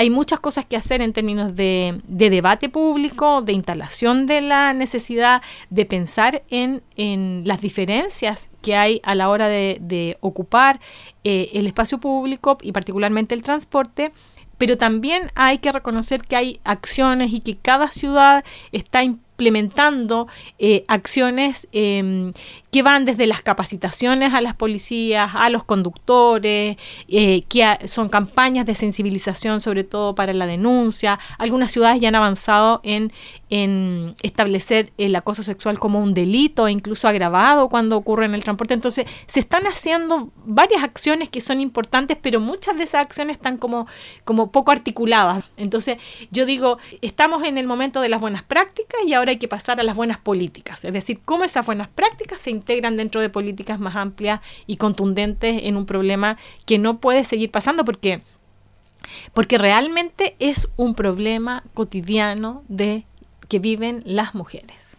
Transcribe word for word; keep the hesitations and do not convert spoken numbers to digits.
hay muchas cosas que hacer en términos de, de debate público, de instalación de la necesidad de pensar en, en las diferencias que hay a la hora de, de ocupar eh, el espacio público y particularmente el transporte. Pero también hay que reconocer que hay acciones y que cada ciudad está implementando eh, acciones eh, que van desde las capacitaciones a las policías, a los conductores, eh, que a, son campañas de sensibilización sobre todo para la denuncia. Algunas ciudades ya han avanzado en, en establecer el acoso sexual como un delito, incluso agravado cuando ocurre en el transporte. Entonces se están haciendo varias acciones que son importantes, pero muchas de esas acciones están como, como poco articuladas. Entonces yo digo, estamos en el momento de las buenas prácticas y ahora hay que pasar a las buenas políticas. Es decir, cómo esas buenas prácticas se integran dentro de políticas más amplias y contundentes en un problema que no puede seguir pasando porque, porque realmente es un problema cotidiano de que viven las mujeres.